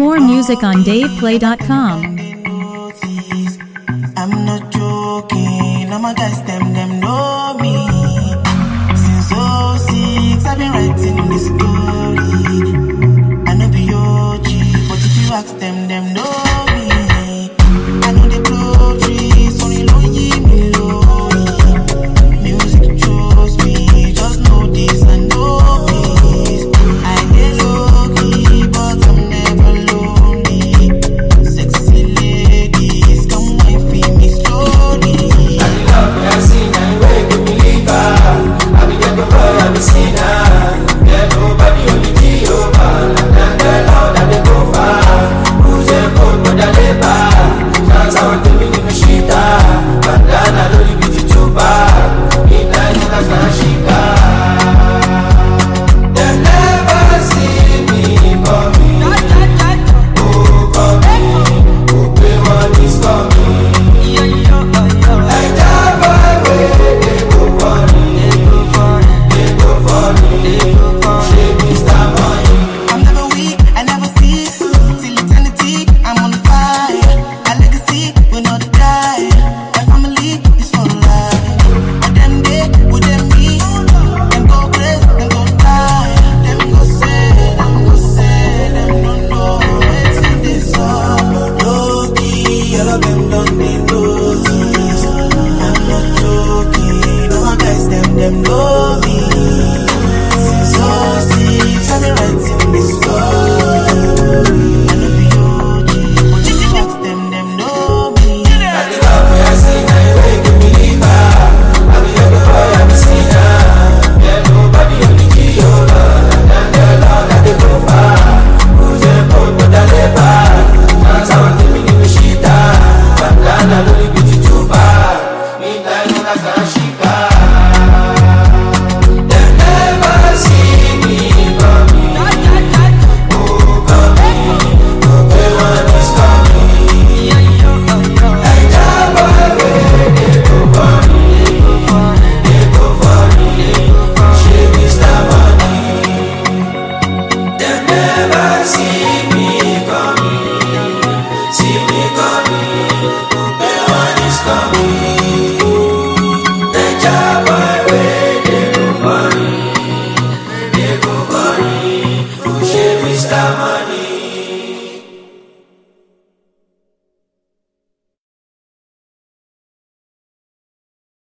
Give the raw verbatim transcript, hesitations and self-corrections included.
more music on dave play dot com. I'm not joking, all my guys, them, them know me. Since oh six, I've been writing this story. I know be O G, but if you ask them, them know me. I know they blow trees, only low me low. Music chose me, just know this and know this. I get low key, but I'm never lonely. Sexy ladies, come wine for me slowly. I love me, I sing and wait to believe her. I be get the boy, I be seen her. Yeah, nobody only Jehovah. And the Lord that they go far. Who's a good but the labor? Chance I want to be in the shit. But then I don't be too bad. Midnight in a Sanashika. They never see me coming. Oh, coming. Oh, pay one is coming. I jump away, they go funny. They go funny. She Mister Money. I'm never weak, I never see. Till eternity, I'm on fire. A legacy will not die. My family is for life. And them they, with them me. Them go crazy, them go die. Them go say, them go say, them don't know what's in this song. Low key, all of them don't need noses. I'm not joking, all my guys, them, them know me. Since oh six, I've been writing this story. I know be O G, but if you ask them, them know me. I be love me, I sing, I wake to believe her. I be the boy, I be seen her. Yeah, nobody only Jehovah. And the Lord that they go far. Who's the good but the labor? Chance I want to be in the shit. But then I don't be too bad. Midnight in a Sanashika. They never see me coming. Oh, coming. Oh, pay one is coming. I jump away, they go funny. They go funny. She Mister Money. They never see me coming. See me coming. Oh, pay one is coming.